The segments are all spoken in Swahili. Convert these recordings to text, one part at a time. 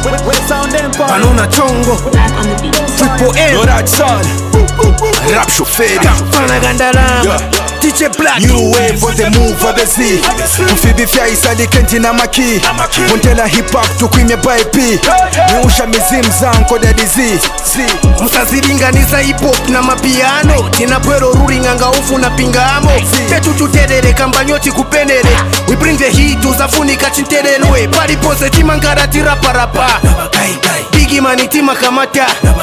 with Sound Empire. Banona Chongo, Triple M, Dorad Son, Rap Shoferi, Kampana Gandalama, DJ Black. New wave on the move for the Z. Kufibifya isali kenti na maki. Montela hip hop tukwimye by P. Niusha mizimu zanko da dizi. Musaziringaniza hip hop na mapiano. Tina pwero ruringanga ufu na pingamo. Tetu tuterere kambanyoti kupenere. We bring the heat uzafunika chinterelwe. Pari pose timangara tiraparapa. Bigi mani tima kamata.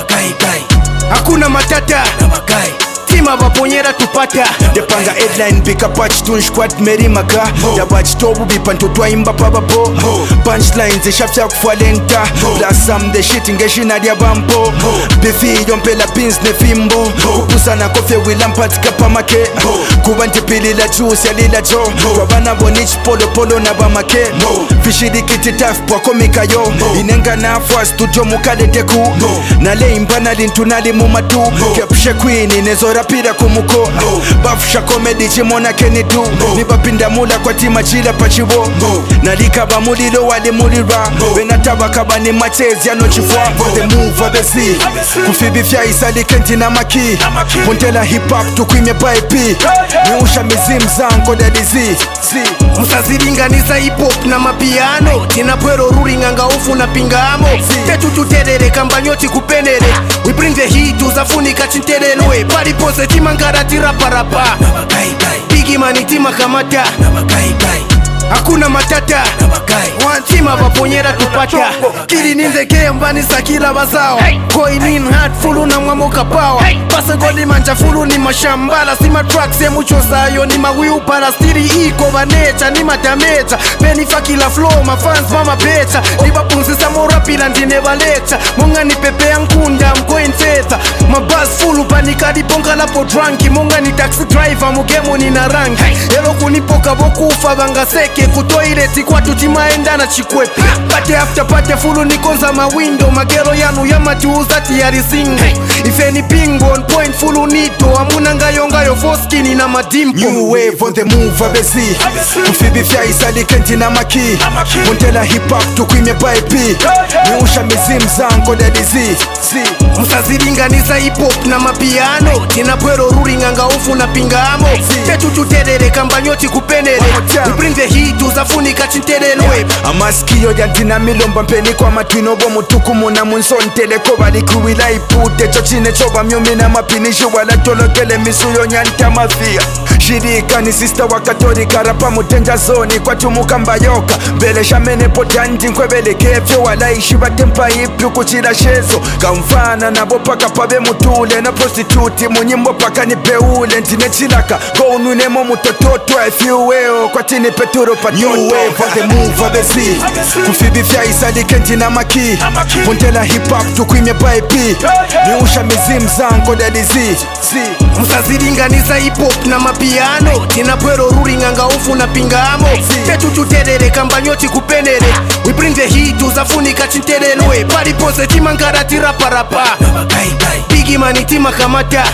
Hakuna matata. Tima baponyera tupata. Depanga headline bika patch tun squad meri maka. Ya batch tobu bipanto twa imba pababo. Punchlines ishafya kufalenta. Plus some the shit ngeshina dia bampo. Bifi yompela pins ne fimbo. Kupusa na kofe wilampat kapa make. Kubanti pili la juice ya lila jo. Wabana bonich polo polo na bamake. Fishidi kiti taf kwa komika yo. Inenga na fwa studio mukade deku. Nale imbana lintunali mumatu. Kepshe queen inezora pira kumuko. Bafusha comedy chimona kenidu. Nibapinda mula kwa tima chila pachiwo. Nalika ba mulilo wali mulira. Benataba kaba ni machezi ya nochifwa. For the move for the Z. Kufibifya isali kenti na maki. Montela hip hop tukwimye by P. Niusha mizimu zanko da dizi. Musaziringaniza hip hop na mapiano. Tina pwero ruringanga ufu na pingamo. Tetu tuterere kambanyoti kupenere. We bring the heat uzafunika chinterelwe. Pari pose timangara tiraparapa. Bigi mani tima kamata. Hakuna matata. Tima baponyera tupata. Kiri ninzeke mbani sakila bazao. Going in hard fulu na mwamoka power. Pasa goli manja fulu ni mashambala. Sima tracks ya mucho sayo ni mawiu para stiri iko vanecha ni matamecha. Benifa kila flow mafans mama becha. Nibapunzi samora pila ndine valecha. Monga ni pepe ya nkunda mkoin feta. Mabas fulu panikadi ponga lapo drunky. Monga ni taxi driver mugemo ni na rangi. Elo kunipoka boku ufa banga seke. Kutoireti kwa tutimaenda na chikwepe. Pate after pate fulu nikonza mawindo. Magero yanu ya matuuza tiyari singo. Ife ni pingo on point fulu nito. Amuna ngayo foskini na madimpo. New wave on the move for the Z. Kufibifya isali kenti na maki. Montela hip hop tukwimye by P. Niusha mizimu zanko da dizi. Musaziringaniza hip hop na mapiano. Tina pwero ruringanga ufu na pingamo. Tetu tuterere kambanyoti kupenere. We bring the heat uzafunika chinterelwe. Amaskio jantina milomba mpeni kwa matwinobo mutuku muna munsontele ko bali kuwila ipute chochine choba myumi na mapinishi wala tolokele misuyo nyanta mafia. Shirika ni sister wa katolika rapa mutenja zoni kwa tumuka mbayoka. Bele shamene potanti nkwebele kefyo wala ishi batempa ipyu kuchila shezo. Kamfana na bopaka pabe mutule na prostituti munyimbo paka ni peule. Ntine chilaka go ununemo mutototo efiuweo kwa tini peturo patoto. New wave on the move for the Z. Kufibifya isali kenti na maki. Montela hip hop tukwimye by P. Niusha mizimu zanko da dizi. Musaziringaniza hip hop na mapiano. Tina pwero ruringanga ufu na pingamo. Tetu tuterere kambanyoti kupenere. We bring the heat uzafunika chinterelwe. Pari pose timangara tiraparapa. Bigi mani tima kamata.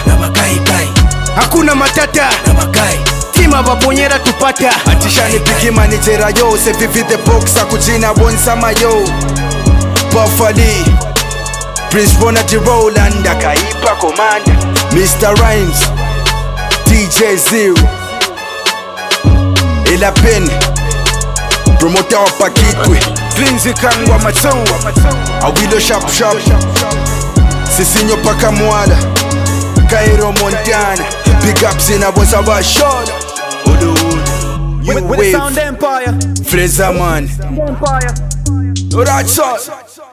Hakuna matata. Tima baponyera tupata. Atishani pigi manijera yo. Se vivi the boxa kuchina bonsama yo. Buffali Prince Bonati Roland Akaipa Commander Mr. Rhymes DJ Zero Ela Pen Promoter wa Pakitwe Cleansy Kangwa Matonwa Awilo Shop Sisinyo Paka Mwala Cairo Montana Big ups in Abosa Bashoda with Sound Empire. Fraser Man Dorad Son